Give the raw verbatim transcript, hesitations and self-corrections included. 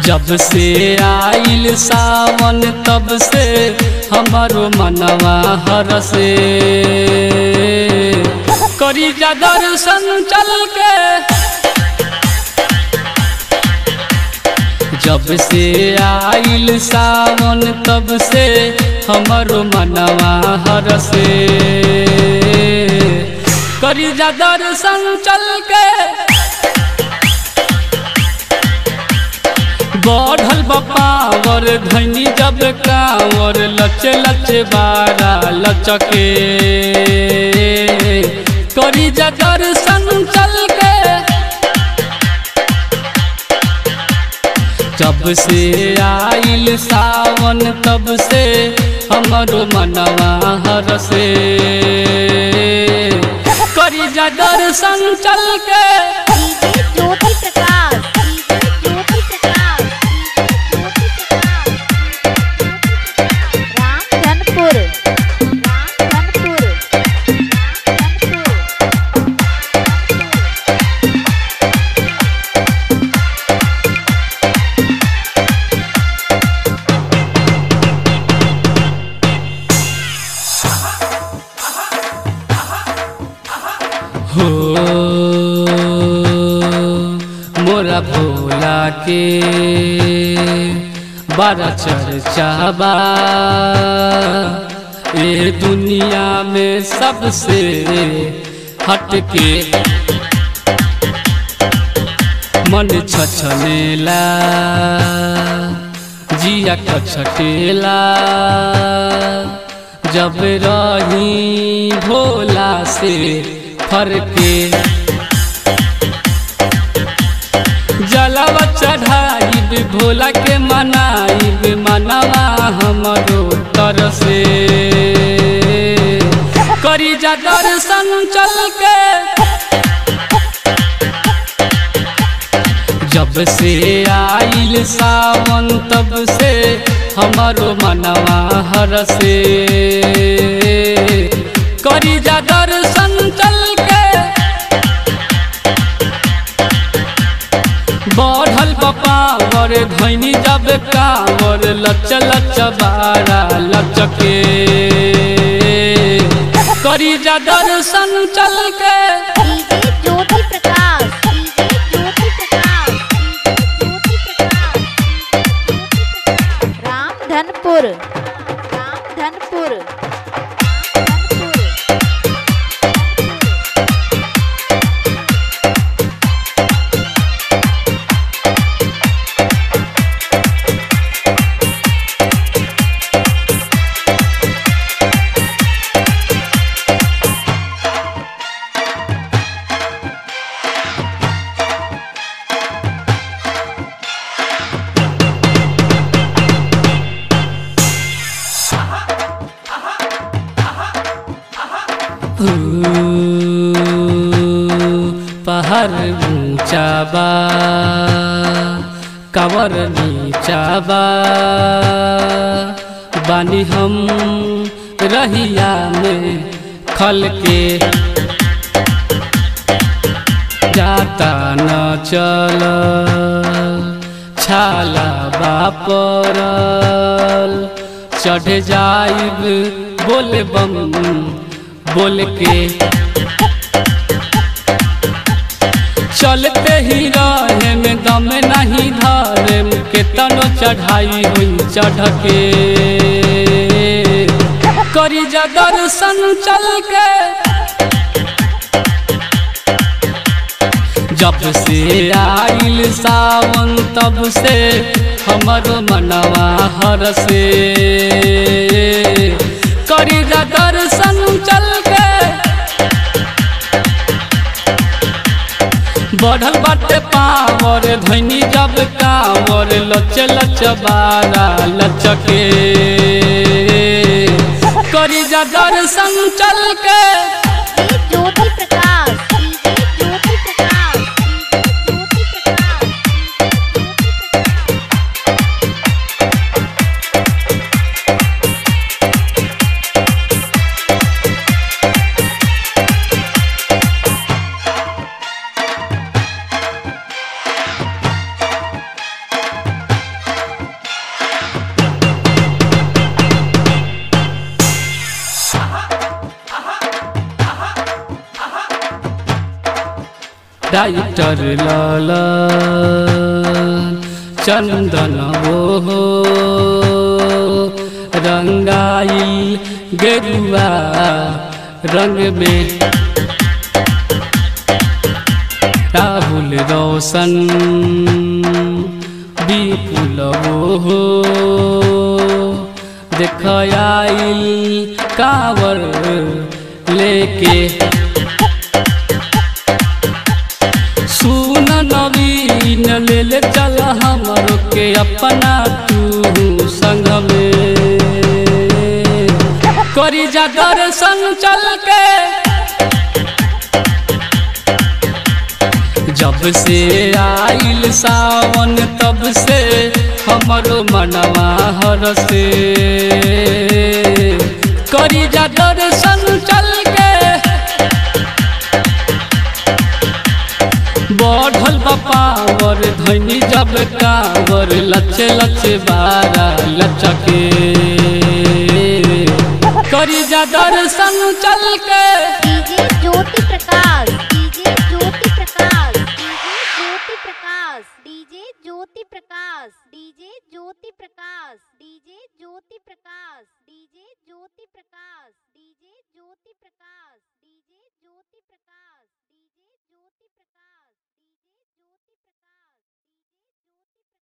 जब से आइल सावन तब से हमारो मनवा हरसे करी जा दर्शन चल के। जब से आइल सावन तब से हमारो मनवा हरसे करी जा दर्शन चल के। बढ़ल बपावर धनी जब कांवर लचे लचे बारा लचके करी जा दर्शन चल के। जब से आइल सावन तब से हमारो मनवा हरसे करी जा दर्शन चल के। हो मोरा भोला के बड़ा चर्चा बा ये दुनिया में सबसे हटके मन छछनेला जिया कछटेला जब रही भोला से फरके। जलवा चढ़ाइब भोला के मनाइब मनवा हमरो तरसे करी जा दर्शन चल के। जब से आइल सावन तब से हमारो मनवा हरसे करी जा दर्शन चल के। बढ़ल बपावर धनी जब कांवर लच लच बारा लचके करी जा दर्शन चल के। रामधनपुर रामधनपुर पहाड़ ऊंचा बा कांवर नीचा बा बानी हम रहिया में खल के जाता न चल छाला बापरल चढ़ जाइब बोले बम बोल के। चलते ही रहे में दम नहीं धरे के तनो चढ़ाई हुई चढ़ के करी जा दर्शन चल के। जब से आइल सावन तब से हमारो मनवा हरसे करी जा दर्शन चल के। बढ़ल बाटे पावर धनी जब कांवर लच लच बारा लचके करी जा दर्शन चल के। राइटर लाल चंदन हो रंगाइल गेरुआ रंग में राहुल रोशन विपुल हो देखयाइल कांवर लेके सुन नवीन ले ले चल हमरो के अपना तू संग में करी जा दर्शन चल के जब से आइल सावन तब से हमरो मनवा हरसे करी जा दर्शन चल के बढ़ल पावर धनी जब कावर लचे लचे बारा लचके करी जा दर्शन चल के। DJ Jyoti Prakash DJ Jyoti Prakash DJ Jyoti Prakash DJ Jyoti Prakash DJ Jyoti Prakash DJ Jyoti Prakash DJ Jyoti Prakash DJ Jyoti Prakash DJ Jyoti Prakash DJ Jyoti Prakash